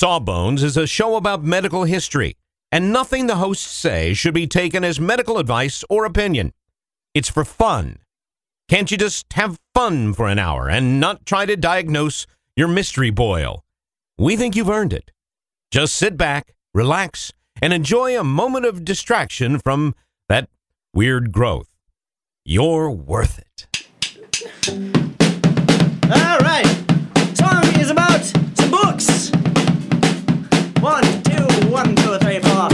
Sawbones is a show about medical history, and nothing the hosts say should be taken as medical advice or opinion. It's for fun. Can't you just have fun for an hour and not try to diagnose your mystery boil? We think you've earned it. Just sit back, relax, and enjoy a moment of distraction from that weird growth. You're worth it. All right. Song is about some books. 1, 2, 1, 2, 3, 4.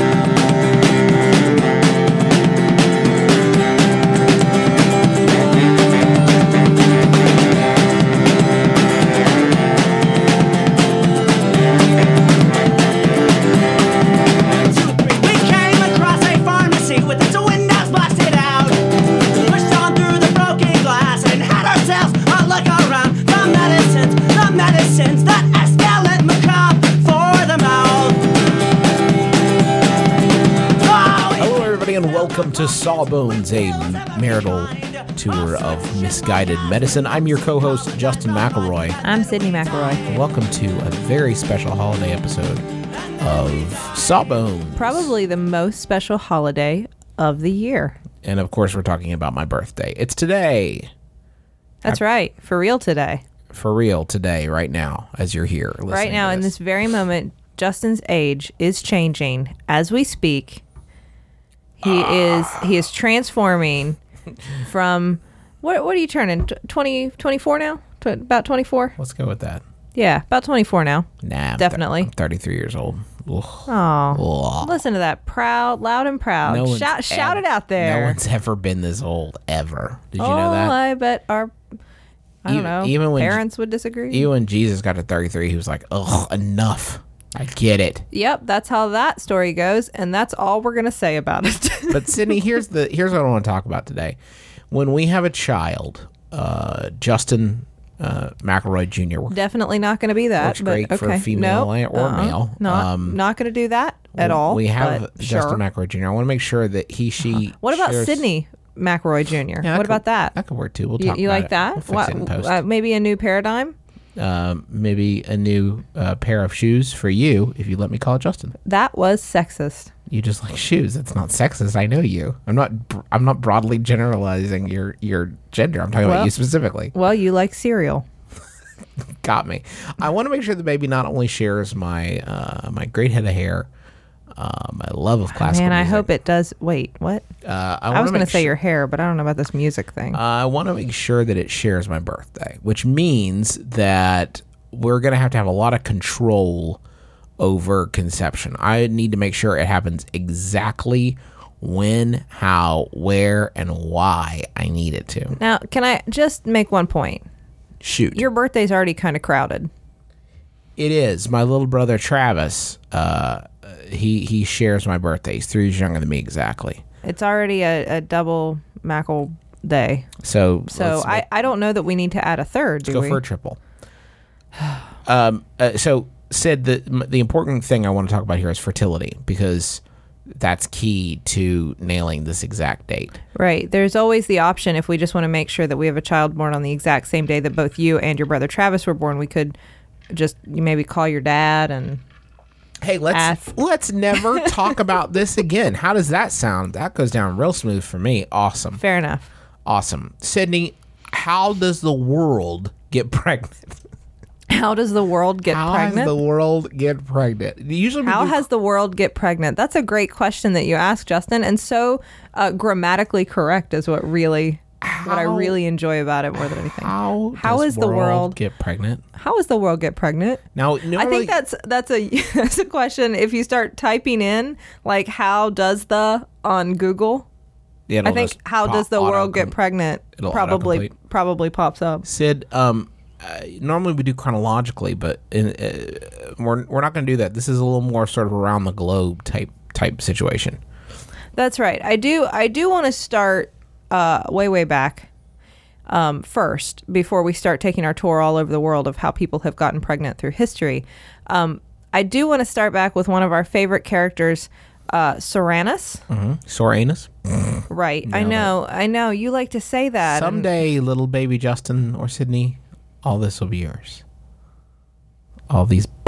Welcome to Sawbones, a marital tour of misguided medicine. I'm your co-host, Justin McElroy. I'm Sydney McElroy. Welcome to a very special holiday episode of Sawbones. Probably the most special holiday of the year. And of course, we're talking about my birthday. It's today. That's right. For real today. For real today, right now, as you're here listening right now, to in this very moment, Justin's age is changing as we speak. He is transforming from what are you turning 24 now? About 24? Let's go with that. Yeah, about 24 now. Nah, definitely. I'm 33 years old. Oh, listen to that, proud, loud and proud. Shout it out there. No one's ever been this old ever. Did you know that? I bet I don't know. Even when parents would disagree. Even when Jesus got to 33, he was like, "Ugh, enough." I get it. Yep, that's how that story goes, and that's all we're going to say about it. But Sydney, here's what I want to talk about today. When we have a child, Justin McElroy Jr. Definitely not going to be that. Works great for female or male. Not going to do that at all. We have Justin McElroy Jr. I want to make sure that she. What about Sydney McElroy Jr.? Yeah, what about that? That could work too. We'll talk about it. You like that? We'll fix it in post. Maybe a new paradigm? Maybe a new pair of shoes for you if you let me call it Justin. That was sexist. You just like shoes. That's not sexist. I know you. I'm not broadly generalizing your gender. I'm talking about you specifically. Well, you like cereal. Got me. I want to make sure the baby not only shares my my great head of hair, my love of classical music. I hope it does. Wait, what? I was going to say your hair, but I don't know about this music thing. I want to make sure that it shares my birthday, which means that we're going to have a lot of control over conception. I need to make sure it happens exactly when, how, where, and why I need it to. Now, can I just make one point? Shoot. Your birthday's already kind of crowded. It is. My little brother, Travis, he shares my birthday. He's 3 years younger than me exactly. It's already a double Mackle day. So I don't know that we need to add a third, let's go for a triple. So, Sid, the important thing I want to talk about here is fertility, because that's key to nailing this exact date. Right. There's always the option, if we just want to make sure that we have a child born on the exact same day that both you and your brother Travis were born, we could just maybe call your dad and... Hey, let's never talk about this again. How does that sound? That goes down real smooth for me. Awesome. Fair enough. Awesome. Sydney, how does the world get pregnant? How does the world get pregnant? How has the world get pregnant? How has the world get pregnant? That's a great question that you asked, Justin, and so grammatically correct is what I really enjoy about it more than anything. How is the world get pregnant? How does the world get pregnant? Now, I think that's a question. If you start typing in like "how does the" on Google, I think "how does the world get pregnant" probably pops up. Sid, normally we do chronologically, but we're not going to do that. This is a little more sort of around the globe type situation. That's right. I do want to start way back first, before we start taking our tour all over the world of how people have gotten pregnant through history. I do want to start back with one of our favorite characters, Soranus. Mm-hmm. Soranus? Right. I know. You like to say that. Someday, little baby Justin or Sydney, all this will be yours. All these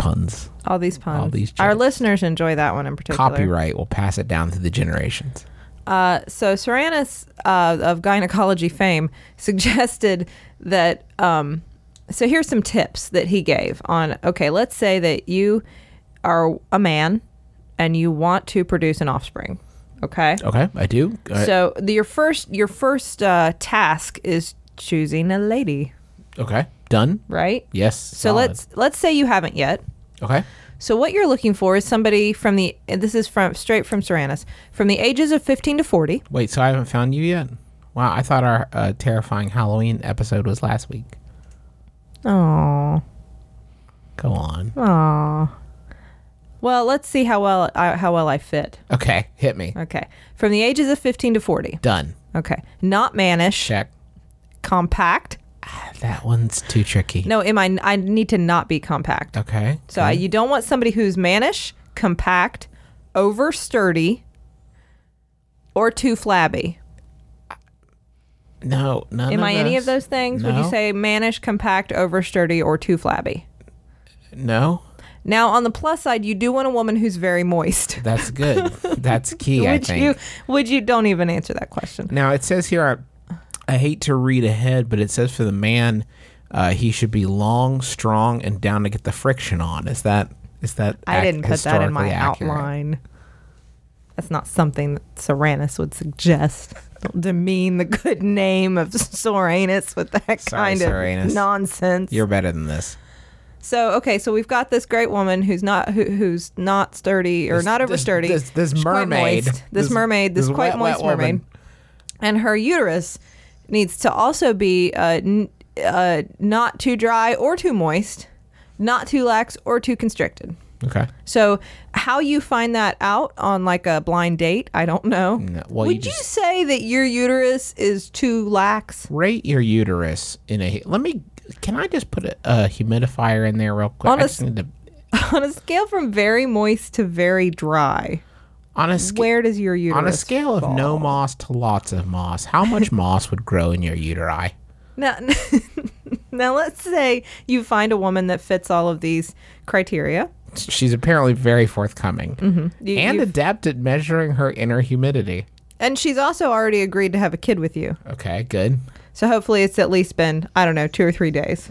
puns. All these puns. All these Our jokes. listeners enjoy that one in particular. Copyright will pass it down through the generations. So Soranus of gynecology fame suggested that. So here's some tips that he gave on. Okay, let's say that you are a man and you want to produce an offspring. Okay. Okay, I do. So your first task is choosing a lady, Okay, done. right? Yes. So solid. let's say you haven't yet. Okay. So what you're looking for is somebody this is straight from Soranus, from the ages of 15 to 40. Wait, so I haven't found you yet? Wow, I thought our terrifying Halloween episode was last week. Oh. Go on. Aw. Well, let's see how well I fit. Okay, hit me. Okay. From the ages of 15 to 40. Done. Okay. Not mannish. Check. Compact. That one's too tricky. No, I need to not be compact. Okay. So you don't want somebody who's mannish, compact, over sturdy, or too flabby. No, none Am of I any of those? those things? Would you No. say mannish, compact, over sturdy, or too flabby? No, Now, on the plus side, you do want a woman who's very moist. that's good. That's key, I think. Would you don't even answer that question. Now, it says here, I hate to read ahead, but it says for the man, he should be long, strong, and down to get the friction on. Is that I didn't put that in my historically accurate? outline. That's not something that Soranus would suggest. Don't demean the good name of Soranus with that Sorry, kind of Soranus. nonsense. You're better than this. So okay, so we've got this great woman who's not sturdy or not over sturdy. This She's quite mermaid. moist. This mermaid, this quite wet, moist wet woman. mermaid, and her uterus needs to also be not too dry or too moist, not too lax or too constricted. Okay. So how you find that out on like a blind date, I don't know. No, well, Would you say that your uterus is too lax? Rate your uterus in a. Can I just put a humidifier in there real quick? On I a just need to, On a scale from very moist to very dry, on a where does your uterus on a scale of fall? no moss to lots of moss, how much moss would grow in your uteri? Now, now let's say you find a woman that fits all of these criteria. She's apparently very forthcoming and You've- adept at measuring her inner humidity. And she's also already agreed to have a kid with you. Okay, good. So hopefully it's at least been, I don't know, 2 or 3 days.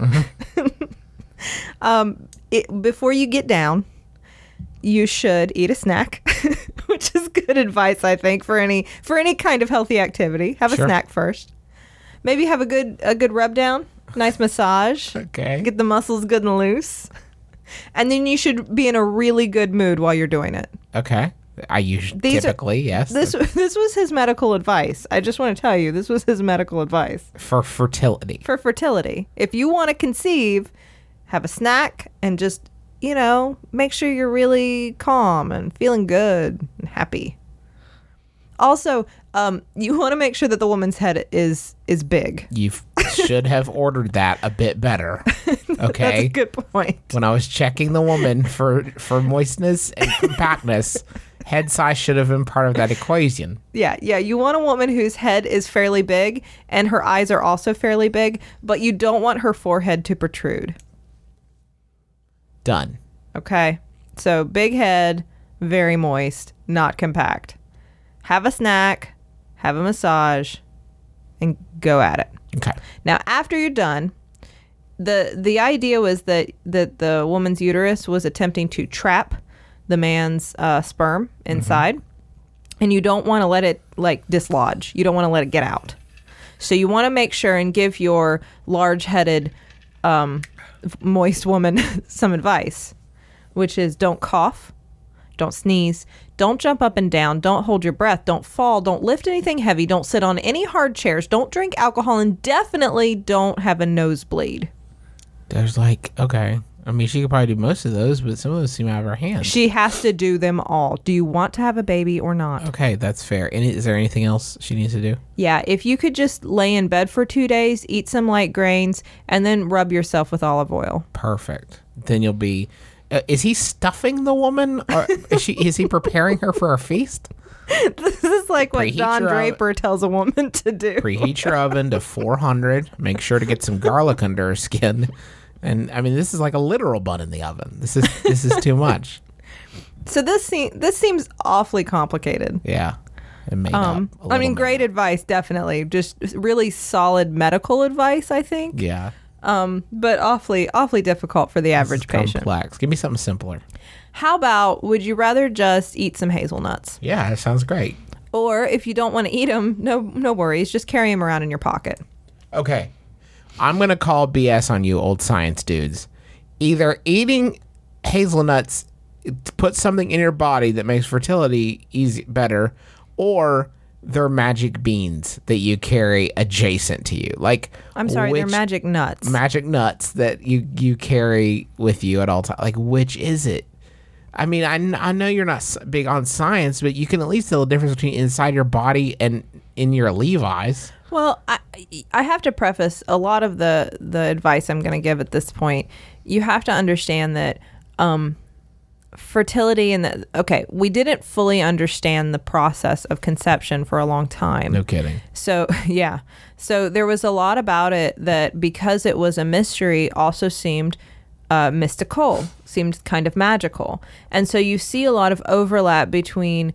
Before you get down, you should eat a snack, which is good advice, I think, for any kind of healthy activity. Have a Sure. snack first. Maybe have a good rub down, nice massage. Okay. Get the muscles good and loose. And then you should be in a really good mood while you're doing it. Okay. I usually These are- typically, yes. This was his medical advice. I just want to tell you, this was his medical advice for fertility. for fertility. If you want to conceive, have a snack and just, make sure you're really calm and feeling good and happy. Also, you want to make sure that the woman's head is big. You should have ordered that a bit better. Okay. That's a good point. When I was checking the woman for moistness and compactness, head size should have been part of that equation. Yeah. You want a woman whose head is fairly big and her eyes are also fairly big, but you don't want her forehead to protrude. Done. Okay. So big head, very moist, not compact. Have a snack, have a massage, and go at it. Okay. Now, after you're done, the idea was that the woman's uterus was attempting to trap the man's sperm inside, and you don't want to let it dislodge. You don't want to let it get out. So you want to make sure and give your large-headed, moist woman some advice, which is don't cough, don't sneeze, don't jump up and down, don't hold your breath, don't fall, don't lift anything heavy, don't sit on any hard chairs, don't drink alcohol, and definitely don't have a nosebleed. There's okay. I mean, she could probably do most of those, but some of those seem out of her hands. She has to do them all. Do you want to have a baby or not? Okay, that's fair. And is there anything else she needs to do? Yeah, if you could just lay in bed for 2 days, eat some light grains, and then rub yourself with olive oil. Perfect. Then you'll be... is he stuffing the woman? Or is he preparing her for a feast? This is like what Preheat Don your Draper tells a woman to do. Preheat your oven to 400. Make sure to get some garlic under her skin. And I mean, this is like a literal bun in the oven. This is too much. So this seems awfully complicated. Yeah. It made up a I mean, little great made up. advice, definitely. Just really solid medical advice, I think. Yeah. But awfully difficult for the average patient. Complex. Give me something simpler. How about, would you rather just eat some hazelnuts? Yeah, that sounds great. Or if you don't want to eat them, no worries. Just carry them around in your pocket. Okay. I'm going to call BS on you old science dudes. Either eating hazelnuts puts something in your body that makes fertility better, or they're magic beans that you carry adjacent to you. Like, I'm sorry, they're magic nuts. Magic nuts that you carry with you at all times. Like, which is it? I mean, I know you're not big on science, but you can at least tell the difference between inside your body and in your Levi's. Well, I have to preface a lot of the advice I'm going to give at this point. You have to understand that fertility and we didn't fully understand the process of conception for a long time. No kidding. So, yeah. So there was a lot about it that, because it was a mystery, also seemed mystical, seemed kind of magical. And so you see a lot of overlap between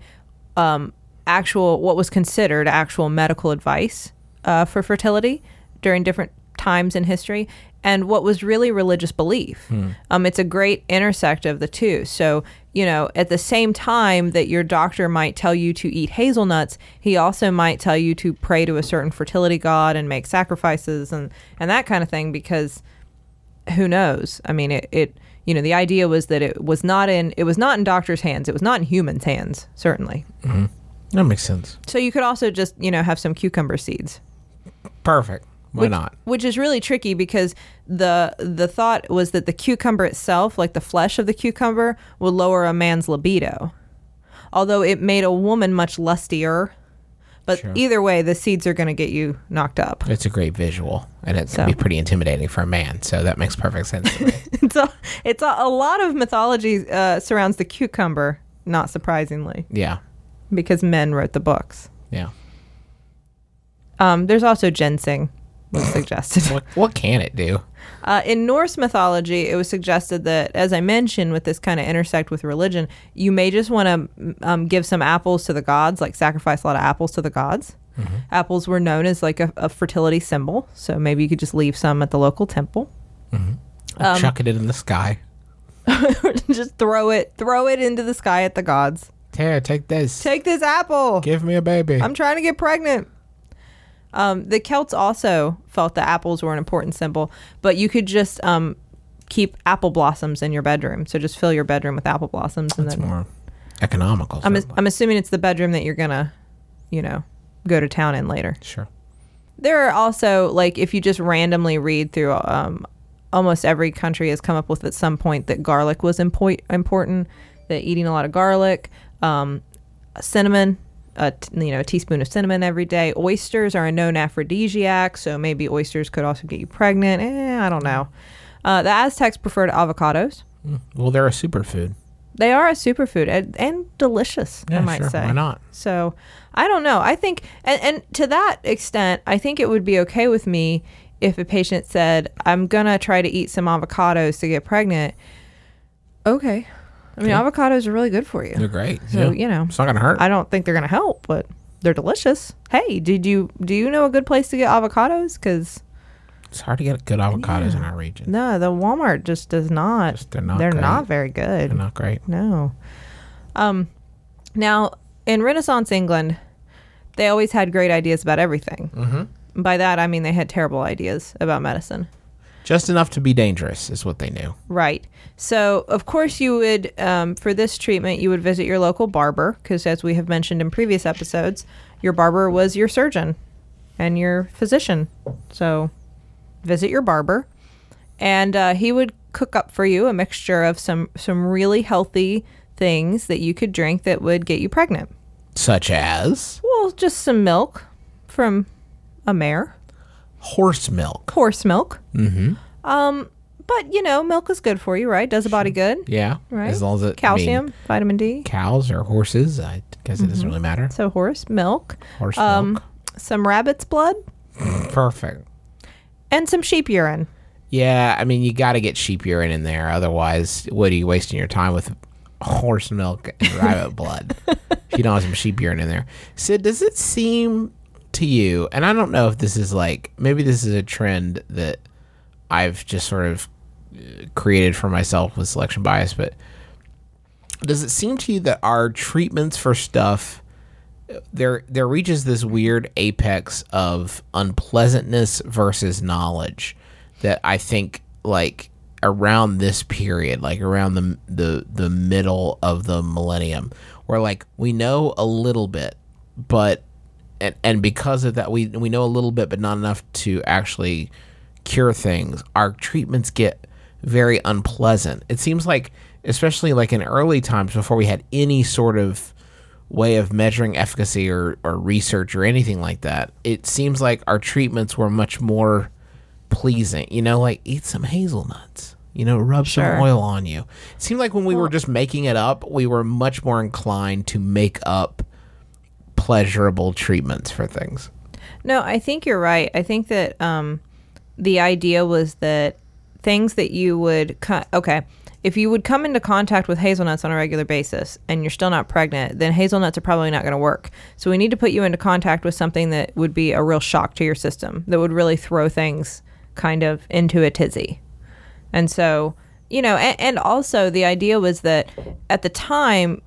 what was considered actual medical advice for fertility during different times in history, and what was really religious belief. It's a great intersect of the two. So, at the same time that your doctor might tell you to eat hazelnuts, he also might tell you to pray to a certain fertility god and make sacrifices and that kind of thing, because who knows? I mean, the idea was that it was not in doctors' hands. It was not in humans' hands, certainly. Mm-hmm. That makes sense. So you could also just, have some cucumber seeds. Perfect. Why not? Which is really tricky, because the thought was that the cucumber itself, like the flesh of the cucumber, would lower a man's libido. Although it made a woman much lustier. But Sure. Either way, the seeds are going to get you knocked up. It's a great visual, and it's going to be pretty intimidating for a man, so that makes perfect sense to me. It's a lot of mythology surrounds the cucumber, not surprisingly, Yeah. because men wrote the books. Yeah. There's also ginseng was suggested. What can it do? In Norse mythology, it was suggested that, as I mentioned, with this kind of intersect with religion, you may just want to give some apples to the gods, like sacrifice a lot of apples to the gods. Mm-hmm. Apples were known as like a fertility symbol, so maybe you could just leave some at the local temple. Mm-hmm. Chuck it in the sky. Just throw it into the sky at the gods. Here, take this. Take this apple. Give me a baby. I'm trying to get pregnant. The Celts also felt that apples were an important symbol, but you could just keep apple blossoms in your bedroom. So just fill your bedroom with apple blossoms. And That's then more economical. I'm assuming it's the bedroom that you're gonna, go to town in later. Sure. There are also, like, if you just randomly read through, almost every country has come up with at some point that garlic was important. That eating a lot of garlic, cinnamon. A teaspoon of cinnamon every day. Oysters are a known aphrodisiac, so maybe oysters could also get you pregnant. I don't know. The Aztecs preferred avocados. Well, they're a superfood. They are a superfood and delicious, Yeah, I might sure. say. Why not? So, I don't know. I think, and to that extent, I think it would be okay with me if a patient said, I'm going to try to eat some avocados to get pregnant. Okay. I mean, avocados are really good for you. They're great. So, it's not going to hurt. I don't think they're going to help, but they're delicious. Hey, do you know a good place to get avocados? Because it's hard to get good avocados in our region. no, the Walmart just does not. They're not They're great. not very good. They're not great. No. Now, in Renaissance England, they always had great ideas about everything. Mm-hmm. By that, I mean they had terrible ideas about medicine. Just enough to be dangerous is what they knew. Right. So, of course, you would, for this treatment, you would visit your local barber, because as we have mentioned in previous episodes, your barber was your surgeon and your physician. So, visit your barber, and he would cook up for you a mixture of some really healthy things that you could drink that would get you pregnant. Such as? Well, just some milk from a mare. Horse milk. Horse milk. Mm-hmm. But, milk is good for you, right? Does a body good. Yeah. Right. As long as it... Calcium, vitamin D. Cows or horses, I guess it doesn't really matter. So horse milk. Horse milk. Some rabbit's blood. Perfect. And some sheep urine. Yeah, I mean, you got to get sheep urine in there. Otherwise, what are you wasting your time with horse milk and rabbit blood if you don't have some sheep urine in there? Sid, does it seem to you, and I don't know if this is like, maybe this is a trend that I've just sort of created for myself with selection bias, but does it seem to you that our treatments for stuff, there reaches this weird apex of unpleasantness versus knowledge that I think, like, around this period, like around the middle of the millennium, where like we know a little bit, but and because of that we know a little bit but not enough to actually cure things, our treatments get very unpleasant. It seems like, especially like in early times before we had any sort of way of measuring efficacy or research or anything like that, it seems like our treatments were much more pleasing. Like eat some hazelnuts, rub some oil on you. It seemed like when we were just making it up, we were much more inclined to make up pleasurable treatments for things. No, I think you're right. I think that the idea was that things that you would if you would come into contact with hazelnuts on a regular basis and you're still not pregnant, then hazelnuts are probably not going to work. So we need to put you into contact with something that would be a real shock to your system, that would really throw things kind of into a tizzy. And so, and also the idea was that at the time,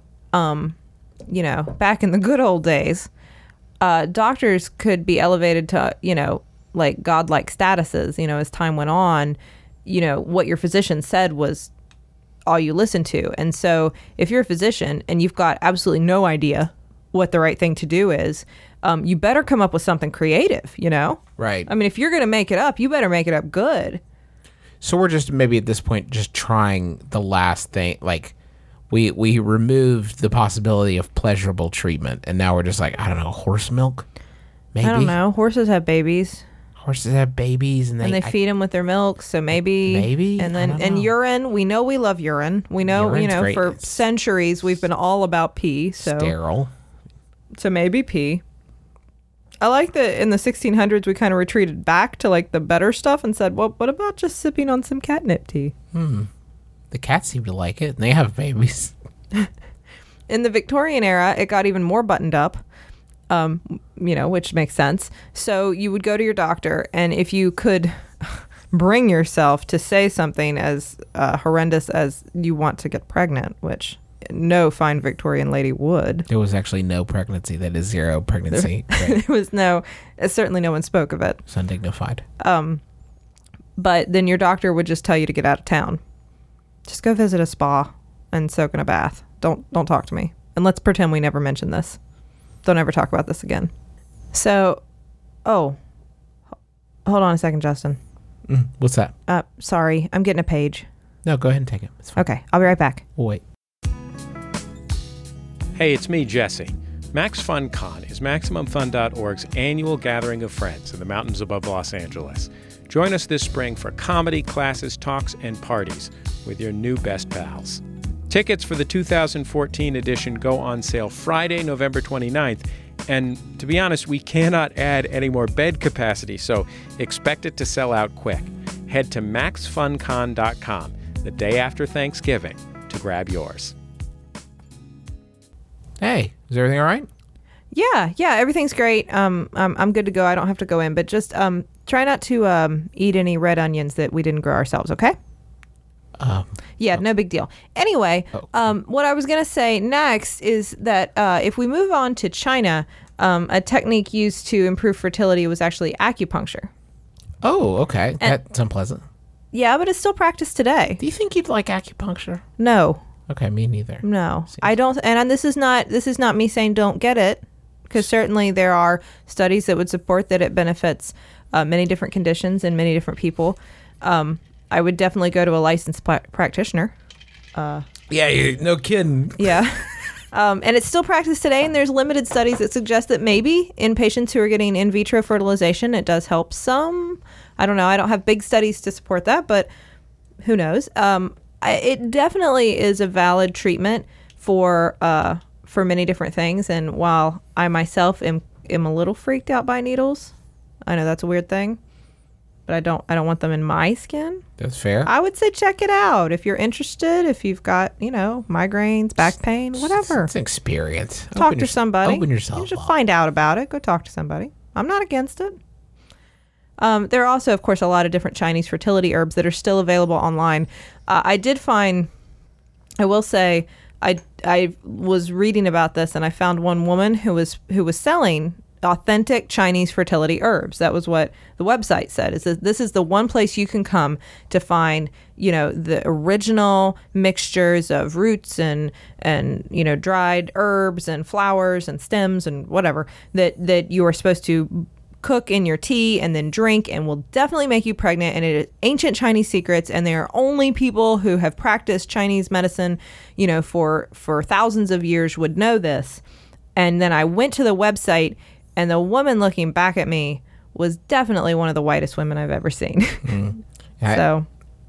back in the good old days, doctors could be elevated to, like godlike statuses, as time went on. What your physician said was all you listened to. And so if you're a physician and you've got absolutely no idea what the right thing to do is, you better come up with something creative, Right. I mean, if you're going to make it up, you better make it up good. So we're just maybe at this point just trying the last thing. Like we removed the possibility of pleasurable treatment, and now we're just like, I don't know, horse milk? Maybe. I don't know. Horses have babies. Horses have babies, and they feed them with their milk. So maybe, and then and urine. We know we love urine. We know, Urine's great. For centuries we've been all about pee. So sterile. So maybe pee. I like that in the 1600s we kind of retreated back to like the better stuff and said, well, what about just sipping on some catnip tea? The cats seem to like it, and they have babies. In the Victorian era, it got even more buttoned up. Which makes sense. So you would go to your doctor, and if you could bring yourself to say something as horrendous as you want to get pregnant, which no fine Victorian lady would. There was actually no pregnancy. That is zero pregnancy. There was certainly no one spoke of it. It's undignified. But then your doctor would just tell you to get out of town. Just go visit a spa and soak in a bath. Don't talk to me. And let's pretend we never mentioned this. Don't ever talk about this again. So, hold on a second, Justin. What's that? Sorry, I'm getting a page. No, go ahead and take it. It's fine. Okay, I'll be right back. We'll wait. Hey, it's me, Jesse. Max Fun Con is MaximumFun.org's annual gathering of friends in the mountains above Los Angeles. Join us this spring for comedy, classes, talks, and parties with your new best pals. Tickets for the 2014 edition go on sale Friday, November 29th. And to be honest, we cannot add any more bed capacity, so expect it to sell out quick. Head to MaxFunCon.com the day after Thanksgiving to grab yours. Hey, is everything all right? Yeah, everything's great. I'm good to go. I don't have to go in, but just try not to eat any red onions that we didn't grow ourselves, okay? No big deal. Anyway, what I was going to say next is that if we move on to China, a technique used to improve fertility was actually acupuncture. Oh, okay. That's unpleasant. Yeah, but it's still practiced today. Do you think you'd like acupuncture? No. Okay, me neither. No, I don't. And this is not me saying don't get it, because certainly there are studies that would support that it benefits many different conditions in many different people. I would definitely go to a licensed practitioner. No kidding. Yeah. And it's still practiced today, and there's limited studies that suggest that maybe in patients who are getting in vitro fertilization, it does help some. I don't know. I don't have big studies to support that, but who knows? It definitely is a valid treatment for many different things. And while I myself am a little freaked out by needles, I know that's a weird thing. but I don't want them in my skin. That's fair. I would say check it out if you're interested. If you've got migraines, back pain, whatever. It's an experience. Talk to somebody. Open yourself You should up. find out about it. Go talk to somebody. I'm not against it. There are also, of course, a lot of different Chinese fertility herbs that are still available online. I will say, I was reading about this, and I found one woman who was selling authentic Chinese fertility herbs. That was what the website said. Is that this is the one place you can come to find, the original mixtures of roots and dried herbs and flowers and stems and whatever that you are supposed to cook in your tea and then drink, and will definitely make you pregnant. And it is ancient Chinese secrets, and they are only people who have practiced Chinese medicine, for thousands of years would know this. And then I went to the website, and the woman looking back at me was definitely one of the whitest women I've ever seen. So,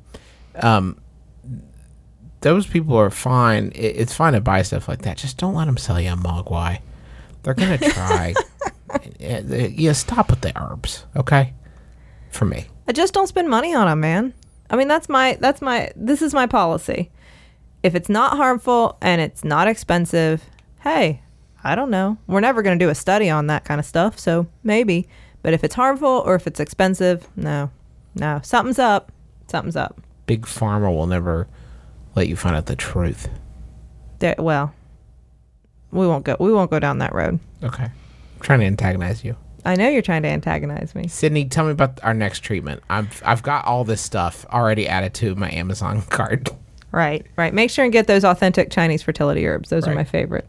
those people are fine. It's fine to buy stuff like that. Just don't let them sell you a mogwai. They're gonna try. Stop with the herbs, okay? For me, I just don't spend money on them, man. I mean, this is my policy. If it's not harmful and it's not expensive, hey, I don't know. We're never going to do a study on that kind of stuff, so maybe. But if it's harmful or if it's expensive, no. Something's up. Big Pharma will never let you find out the truth. Well, we won't go down that road. Okay. I'm trying to antagonize you. I know you're trying to antagonize me. Sydney, tell me about our next treatment. I've got all this stuff already added to my Amazon cart. Right. Make sure and get those authentic Chinese fertility herbs. Those are my favorite.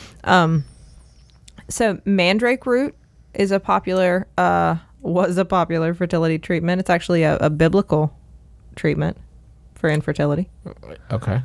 So mandrake root is was a popular fertility treatment. It's actually a biblical treatment for infertility. Okay.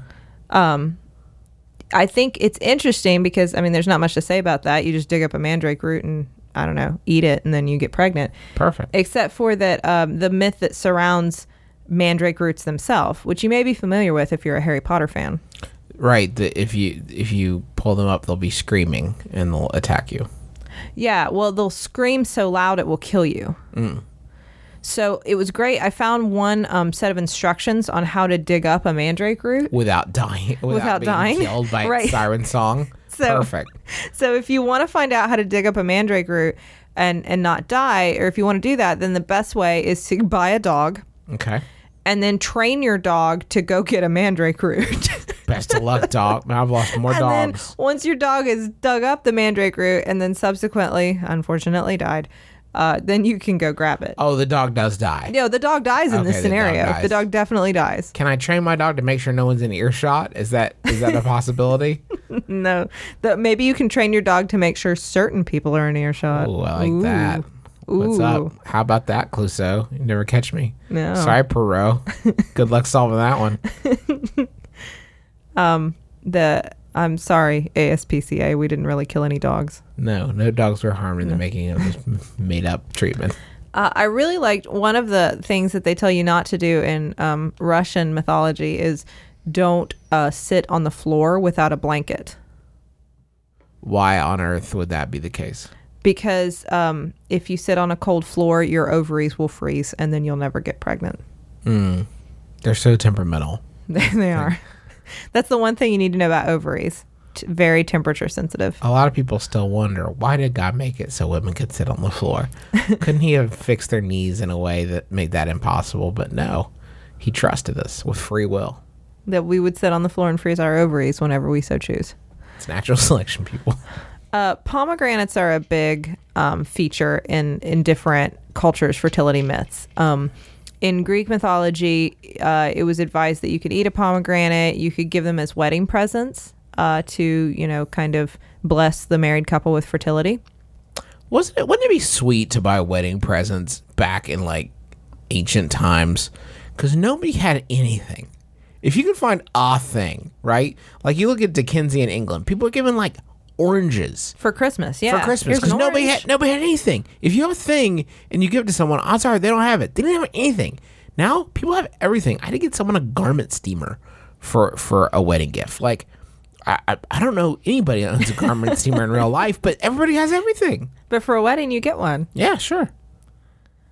I think it's interesting because, there's not much to say about that. You just dig up a mandrake root and, eat it, and then you get pregnant. Perfect. Except for that the myth that surrounds mandrake roots themselves, which you may be familiar with if you're a Harry Potter fan. Right. If you pull them up, they'll be screaming and they'll attack you. Yeah. Well, they'll scream so loud it will kill you. So it was great. I found one set of instructions on how to dig up a mandrake root without dying. Without being dying. killed by Right. siren song. Perfect. So if you want to find out how to dig up a mandrake root and not die, or if you want to do that, then the best way is to buy a dog. Okay. And then train your dog to go get a mandrake root. Best of luck, dog. I've lost more And dogs. then once your dog has dug up the mandrake root and then subsequently, unfortunately, died, then you can go grab it. Oh, the dog does die. No, the dog dies in this Okay, the dog scenario. dies. The dog definitely dies. Can I train my dog to make sure no one's in earshot? Is that a possibility? No, maybe you can train your dog to make sure certain people are in earshot. Oh, I like that. What's up? How about that, Clouseau? You never catch me. No. Sorry, Perot. Good luck solving that one. I'm sorry, ASPCA. We didn't really kill any dogs. No dogs were harmed in the making of this made-up treatment. I really liked one of the things that they tell you not to do in Russian mythology is don't sit on the floor without a blanket. Why on earth would that be the case? Because if you sit on a cold floor, your ovaries will freeze and then you'll never get pregnant. They're so temperamental. They are. That's the one thing you need to know about ovaries. Very temperature sensitive. A lot of people still wonder, why did God make it so women could sit on the floor? Couldn't he have fixed their knees in a way that made that impossible? But no, he trusted us with free will. That we would sit on the floor and freeze our ovaries whenever we so choose. It's natural selection, people. Pomegranates are a big feature in different cultures' fertility myths. In Greek mythology, it was advised that you could eat a pomegranate. You could give them as wedding presents to, kind of bless the married couple with fertility. Wouldn't it be sweet to buy wedding presents back in like ancient times? Because nobody had anything. If you could find a thing, right? Like you look at Dickensian England, people are giving like oranges For Christmas, yeah. for Christmas Here's because an nobody orange. had anything. If you have a thing and you give it to someone, odds are they don't have it. They didn't have anything. Now people have everything. I had to get someone a garment steamer for a wedding gift. Like I don't know anybody that owns a garment steamer in real life, but everybody has everything. But for a wedding, you get one. Yeah, sure.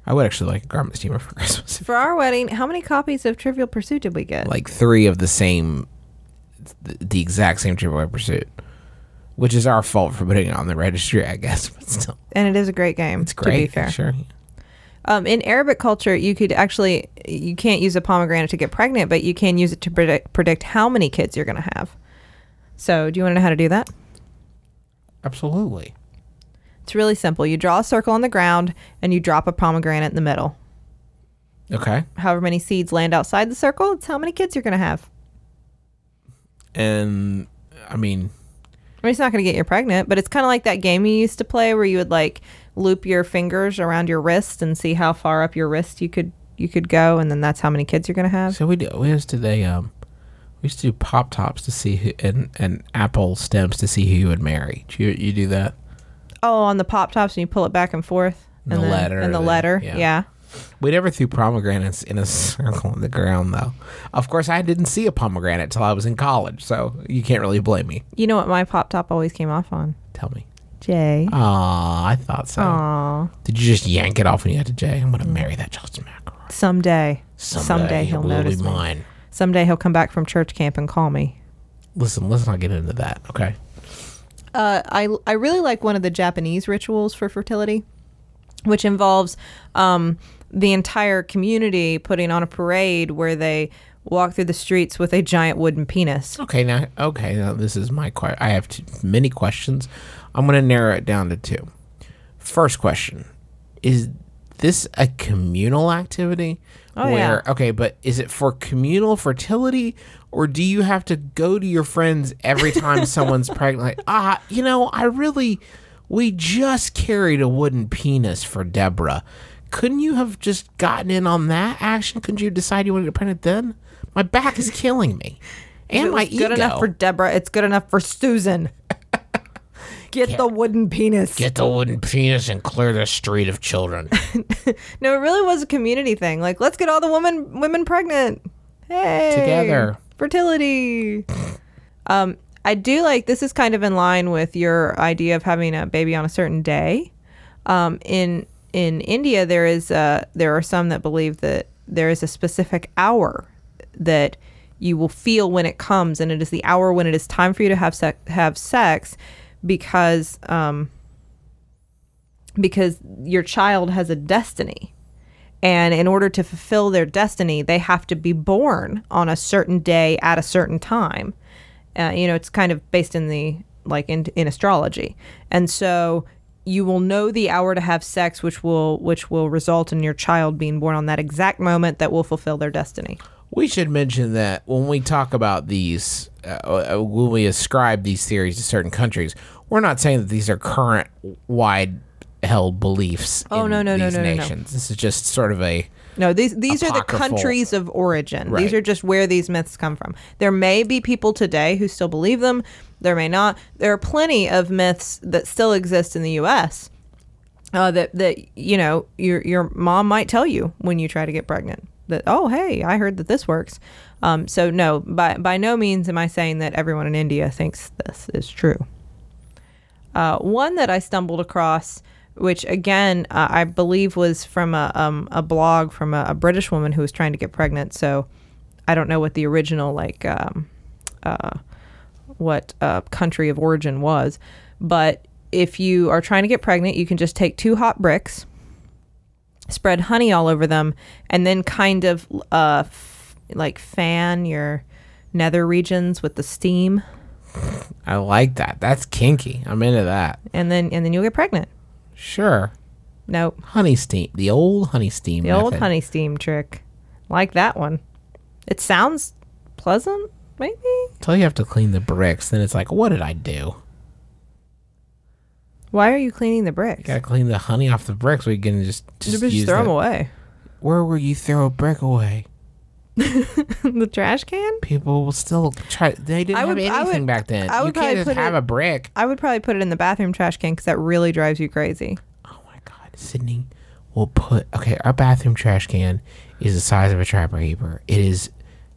I would actually like a garment steamer for Christmas. For our wedding, how many copies of Trivial Pursuit did we get? Like 3 of the exact same Trivial Pursuit, which is our fault for putting it on the registry, I guess. But still, And it is a great game. it's great. To be fair. Sure. In Arabic culture, you can't use a pomegranate to get pregnant, but you can use it to predict how many kids you're going to have. So, do you want to know how to do that? Absolutely. It's really simple. You draw a circle on the ground and you drop a pomegranate in the middle. Okay. However many seeds land outside the circle, it's how many kids you're going to have. And I mean, It's not going to get you pregnant, but it's kind of like that game you used to play where you would like loop your fingers around your wrist and see how far up your wrist you could go, and then that's how many kids you're going to have. so we used to do pop tops to see who, and apple stems to see who you would marry. You do that? Oh, on the pop tops, and you pull it back and forth. And the letter. And the letter, Yeah. yeah. We never threw pomegranates in a circle on the ground, though. Of course, I didn't see a pomegranate till I was in college, so you can't really blame me. You know what my pop top always came off on? Tell me. J. Aw, I thought so. Aw. Did you just yank it off when you had to J? I'm going to marry that Justin McElroy. Someday he'll will notice be me. mine. Someday he'll come back from church camp and call me. Listen, let's not get into that, okay? I really like one of the Japanese rituals for fertility, which involves the entire community putting on a parade where they walk through the streets with a giant wooden penis. Okay, now this is my question. I have many questions. I'm going to narrow it down to 2. First question, is this a communal activity? Oh, yeah. Okay, but is it for communal fertility, or do you have to go to your friends every time someone's pregnant? Like, we just carried a wooden penis for Deborah. Couldn't you have just gotten in on that action? Couldn't you decide you wanted to get pregnant then? My back is killing me. And If it my was ego. good enough for Deborah, it's good enough for Susan. Get the wooden penis. Get the wooden penis and clear the street of children. No, it really was a community thing. Like, let's get all the women pregnant. Hey, Together. Fertility. I do like, this is kind of in line with your idea of having a baby on a certain day. In India, there are some that believe that there is a specific hour that you will feel when it comes, and it is the hour when it is time for you to have sex, because your child has a destiny, and in order to fulfill their destiny, they have to be born on a certain day at a certain time. It's kind of based in in astrology, and so you will know the hour to have sex, which will result in your child being born on that exact moment that will fulfill their destiny. We should mention that when we talk about these, when we ascribe these theories to certain countries, we're not saying that these are current wide held beliefs in these nations. This is just sort of a... No, these are the apocryphal. countries of origin. Right. These are just where these myths come from. There may be people today who still believe them. There may not. There are plenty of myths that still exist in the U.S. That your mom might tell you when you try to get pregnant. That, oh, hey, I heard that this works. So no, by no means am I saying that everyone in India thinks this is true. One that I stumbled across, which again I believe was from a blog from a British woman who was trying to get pregnant. So I don't know what the original country of origin was, but if you are trying to get pregnant, you can just take 2 hot bricks, spread honey all over them, and then kind of fan your nether regions with the steam. I like that. That's kinky. I'm into that. And then you'll get pregnant. Sure. Nope. Honey steam. The old honey steam The method. old honey steam trick. Like that one. It sounds pleasant, maybe? Until you have to clean the bricks, then it's like, what did I do? Why are you cleaning the bricks? Gotta clean the honey off the bricks so you can just use throw them them. away. Where will you throw a brick away? The trash can? People will still try. They didn't have anything back then. I would You can't probably just have a brick. I would probably put it in the bathroom trash can because that really drives you crazy. Oh my God, Sydney will put. Okay, our bathroom trash can is the size of a trapper keeper. It's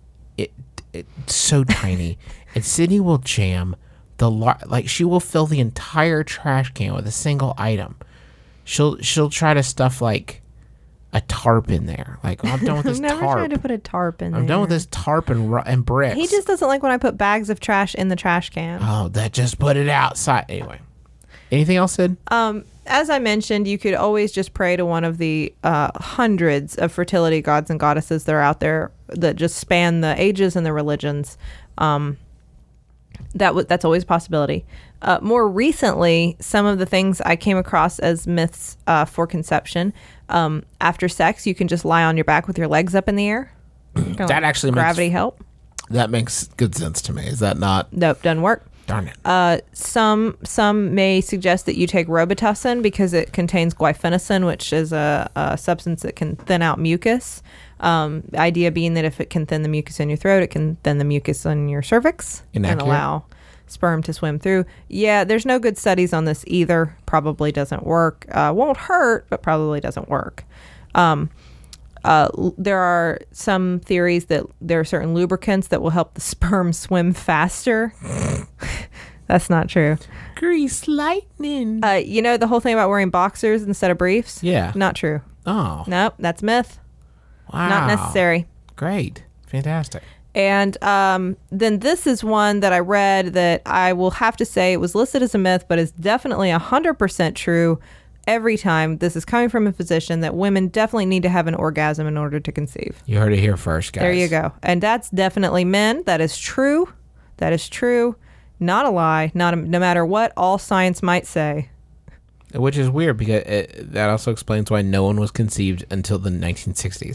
so tiny, and Sydney will jam she will fill the entire trash can with a single item. She'll try to stuff like a tarp in there. Like, I'm done with this I've never tarp. tried to put a tarp in I'm done with this tarp and bricks. He just doesn't like when I put bags of trash in the trash can. Oh, that just put it outside. Anyway. Anything else, Sid? As I mentioned, you could always just pray to one of the hundreds of fertility gods and goddesses that are out there that just span the ages and the religions. That's always a possibility. More recently, some of the things I came across as myths for conception. After sex, you can just lie on your back with your legs up in the air. That actually gravity help. That makes good sense to me. Is that not? Nope, doesn't work. Darn it. Some may suggest that you take Robitussin because it contains guaifenesin, which is a substance that can thin out mucus. The idea being that if it can thin the mucus in your throat, it can thin the mucus in your cervix and allow sperm to swim through. Yeah, there's no good studies on this either. Probably doesn't work. Won't hurt, but probably doesn't work. There are some theories that there are certain lubricants that will help the sperm swim faster. That's not true. Grease lightning. The whole thing about wearing boxers instead of briefs? Yeah. Not true. Oh. Nope, that's myth. Wow. Not necessary. Great. Fantastic. And then this is one that I read that I will have to say it was listed as a myth, but is definitely 100% true every time. This is coming from a physician that women definitely need to have an orgasm in order to conceive. You heard it here first, guys. There you go. And that's definitely men. That is true. That is true. Not a lie. No matter what all science might say. Which is weird because that also explains why no one was conceived until the 1960s.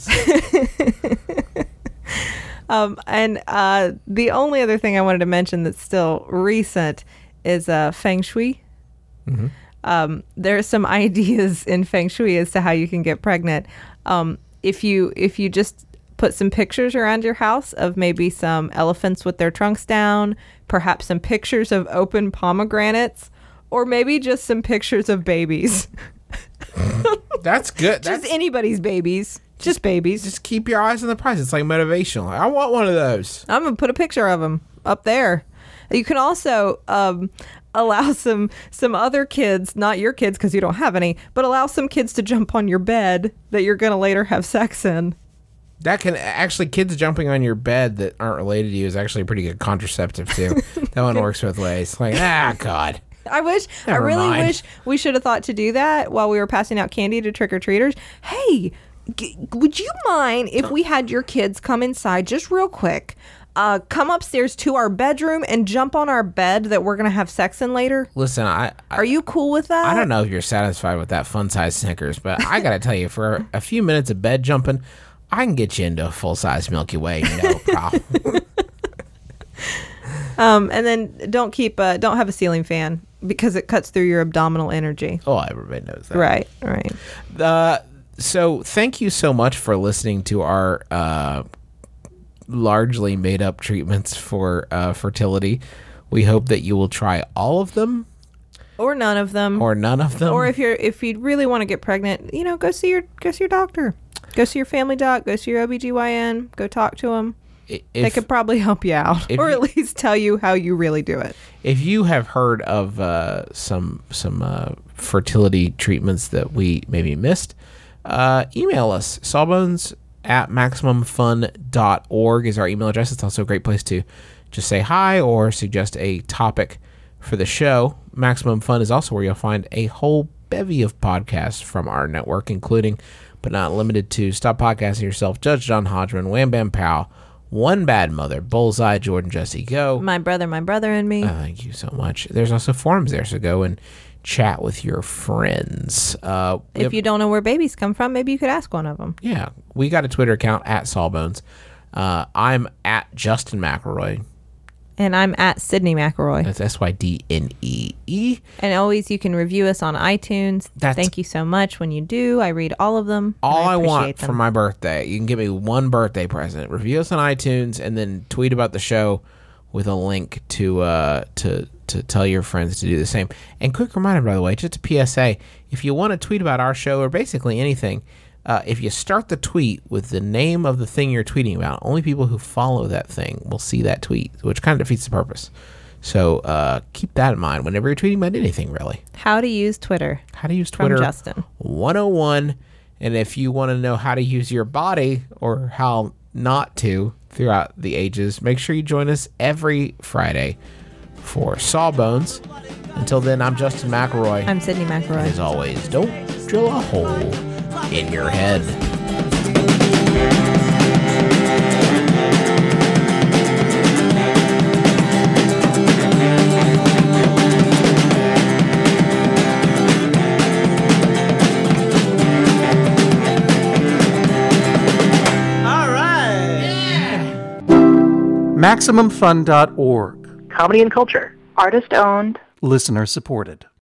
The only other thing I wanted to mention that's still recent is Feng Shui. Mm-hmm. There are some ideas in Feng Shui as to how you can get pregnant. If you just put some pictures around your house of maybe some elephants with their trunks down, perhaps some pictures of open pomegranates, or maybe just some pictures of babies. That's good. Just anybody's babies. Just babies. Just keep your eyes on the prize. It's like motivational. I want one of those. I'm going to put a picture of them up there. You can also allow some other kids, not your kids because you don't have any, but allow some kids to jump on your bed that you're going to later have sex in. That can actually, kids jumping on your bed that aren't related to you is actually a pretty good contraceptive too. That one works both ways. Like, God. I really wish we should have thought to do that while we were passing out candy to trick-or-treaters. Hey, would you mind if we had your kids come inside just real quick, come upstairs to our bedroom and jump on our bed that we're going to have sex in later? Listen, are you cool with that? I don't know if you're satisfied with that fun-size Snickers, but I got to tell you, for a few minutes of bed jumping, I can get you into a full-size Milky Way, no problem. And then don't have a ceiling fan because it cuts through your abdominal energy. Oh, everybody knows that. Right. So thank you so much for listening to our largely made-up treatments for fertility. We hope that you will try all of them. Or none of them. Or none of them. Or if you really want to get pregnant, go see your doctor. Go see your family doc. Go see your OBGYN. Go talk to them. They could probably help you out, or at least tell you how you really do it. If you have heard of some fertility treatments that we maybe missed, email us. Sawbones@maximumfun.org is our email address. It's also a great place to just say hi or suggest a topic for the show. Maximum Fun is also where you'll find a whole bevy of podcasts from our network, including but not limited to Stop Podcasting Yourself, Judge John Hodgman, Wham Bam Pow, One Bad Mother, Bullseye, Jordan Jesse Go. My brother and me. Thank you so much. There's also forums there, so go and chat with your friends. If you don't know where babies come from, maybe you could ask one of them. Yeah. We got a Twitter account @Sawbones. I'm @Justin McElroy. And I'm @Sydney McElroy. That's SYDNEE. And always you can review us on iTunes. Thank you so much when you do. I read all of them. All I want for my birthday, you can give me one birthday present. Review us on iTunes and then tweet about the show with a link to tell your friends to do the same. And quick reminder, by the way, just a PSA, if you want to tweet about our show or basically anything, if you start the tweet with the name of the thing you're tweeting about, only people who follow that thing will see that tweet, which kind of defeats the purpose. So keep that in mind whenever you're tweeting about anything, really. How to use Twitter. How to use Twitter. From Justin. 101. And if you want to know how to use your body or how not to throughout the ages, make sure you join us every Friday for Sawbones. Until then, I'm Justin McElroy. I'm Sydney McElroy. As always, don't drill a hole in your head. MaximumFun.org. Comedy and culture. Artist owned. Listener supported.